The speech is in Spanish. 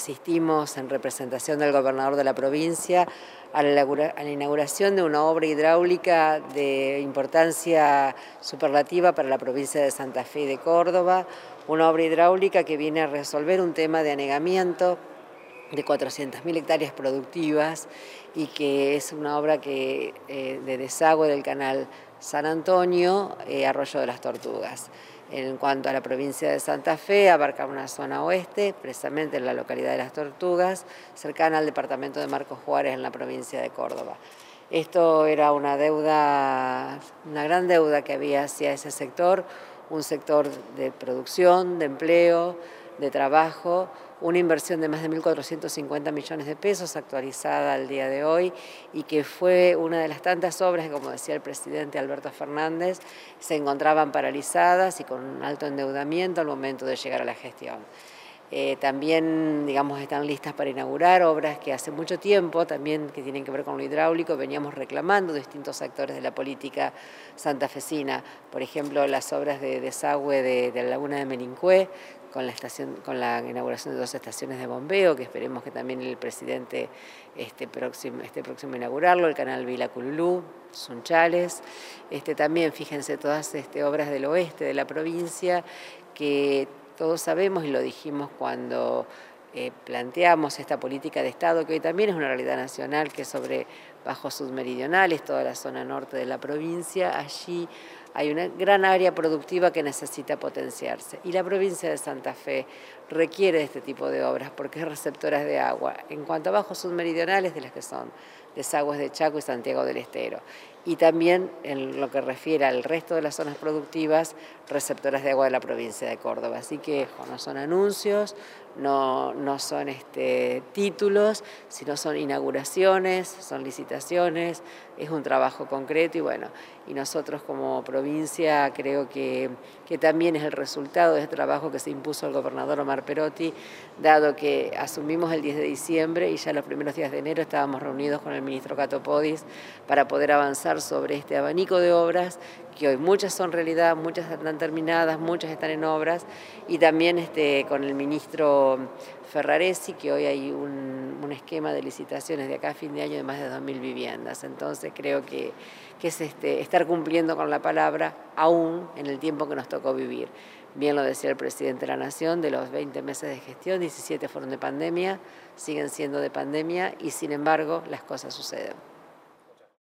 asistimos en representación del gobernador de la provincia a la inauguración de una obra hidráulica de importancia superlativa para la provincia de Santa Fe y de Córdoba, una obra hidráulica que viene a resolver un tema de anegamiento de 400.000 hectáreas productivas y que es una obra de desagüe del canal San Antonio, Arroyo de las Tortugas. En cuanto a la provincia de Santa Fe, abarca una zona oeste, precisamente en la localidad de Las Tortugas, cercana al departamento de Marcos Juárez en la provincia de Córdoba. Esto era una gran deuda que había hacia ese sector, un sector de producción, de empleo, de trabajo, una inversión de más de 1.450 millones de pesos actualizada al día de hoy y que fue una de las tantas obras que, como decía el presidente Alberto Fernández, se encontraban paralizadas y con un alto endeudamiento al momento de llegar a la gestión. También, digamos, están listas para inaugurar obras que hace mucho tiempo, también que tienen que ver con lo hidráulico, veníamos reclamando distintos actores de la política santafesina. Por ejemplo, las obras de desagüe de la laguna de Melincué, con la inauguración de 2 estaciones de bombeo, que esperemos que también el presidente esté próximo a inaugurarlo, el canal Vila-Cululú, Sunchales. También, fíjense, todas obras del oeste de la provincia que todos sabemos y lo dijimos cuando planteamos esta política de Estado, que hoy también es una realidad nacional, que es sobre bajos submeridionales, toda la zona norte de la provincia. Allí hay una gran área productiva que necesita potenciarse. Y la provincia de Santa Fe requiere de este tipo de obras porque es receptora de agua. En cuanto a bajos submeridionales, de las que son desagües de Chaco y Santiago del Estero. Y también en lo que refiere al resto de las zonas productivas, receptoras de agua de la provincia de Córdoba. Así que no son anuncios, no son títulos, sino son inauguraciones, son licitaciones, es un trabajo concreto y bueno, y nosotros como provincia creo que también es el resultado de este trabajo que se impuso el gobernador Omar Perotti, dado que asumimos el 10 de diciembre y ya los primeros días de enero estábamos reunidos con el ministro Cato Podis para poder avanzar sobre este abanico de obras, que hoy muchas son realidad, muchas están terminadas, muchas están en obras, y también con el ministro Ferraresi, que hoy hay un esquema de licitaciones de acá a fin de año de más de 2.000 viviendas. Entonces creo que es estar cumpliendo con la palabra aún en el tiempo que nos tocó vivir. Bien lo decía el presidente de la Nación, de los 20 meses de gestión, 17 fueron de pandemia, siguen siendo de pandemia y sin embargo las cosas suceden.